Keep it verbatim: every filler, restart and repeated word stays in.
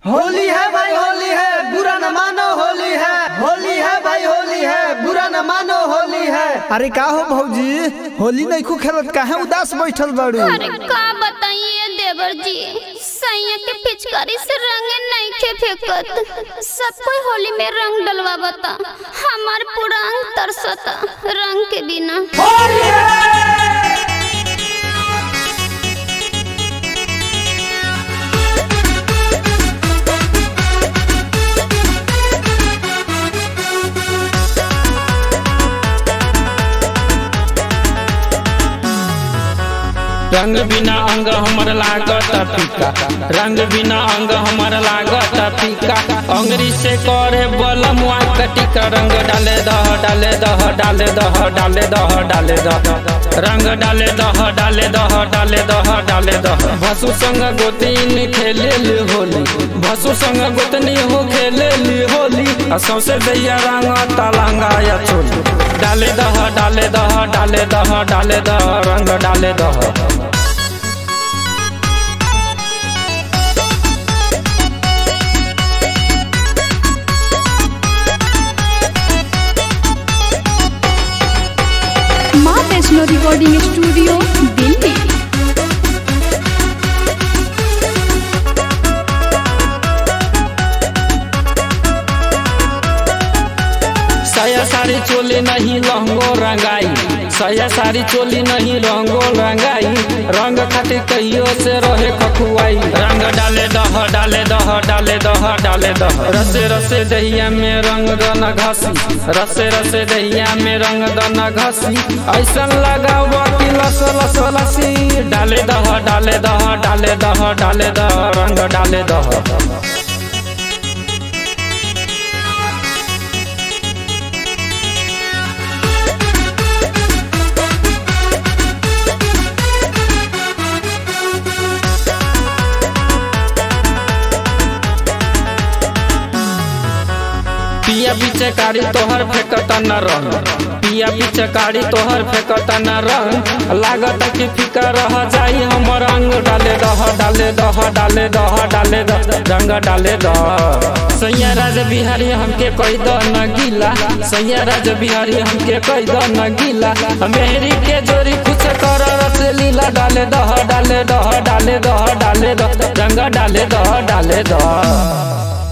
होली है भाई होली है, बुरा न मानो होली है। होली है भाई होली है, बुरा न मानो होली है। अरे का हो भौजी, होली नहीं खू खेलत काहे उदास बैठल बाड़ू? अरे का बताइए देवर जी, सैया के पिचकारी से रंग नहीं के फेंकत। सब कोई होली में रंग डलवा बता, हमार पूरा अंग तरसता रंग के बिना। होली है रंग बिना अंग हमर लागत फीका, रंग बिना अंग हमर लागत फीका। अंगरी से करे बलम कटिका, रंग डाले दह डाले दह डाले दह डाले दह डाले दह रंग डाले दह डाले दह डाले दह डाले दह। भसु संग गोतीन खेले ली होली, भसु संग गोतनी हो खेले ली होली। सौसे दैया रंग तलंगा या चोली, डाले दह डाले दह डाले दह डाले दह रंग डाले दह। माँ वैष्णो रिकॉर्डिंग स्टूडियो दिल्ली। साया साड़ी चोली नहीं लहंगो रंगाई, साया साड़ी चोली नहीं लहंगो रंगाई। रंग खातिर कहियो से रहे खखुआई, रंग डाले दह डाले दह डाले दह डाले दह। रसे रसे दहिया में रंग दन घसी, रसे रसे दहिया में रंग दन घसी। ऐसन लगाव कि लस लस लसी, डाले दह डाले दह डाले दह डाले दह रंग डाले दह। पिया पीछे कारी तोहर फेंकता न रंग, पिया पीछे कारी तोहर फेंकता न रंग। लागत कि फीका रह जाई हमर अंग, डाले दह डाले दह डाले दह डाले दह रंग डाले दह। सैया राज बिहारी हमके कह द न गीला, सैया राज बिहारी हमके कह द न गीला। मेहरी के जोरी कुछ कर रस लीला, डाले दह डाले दह डाले दह डाले दह रंग डाले दह डाले दह।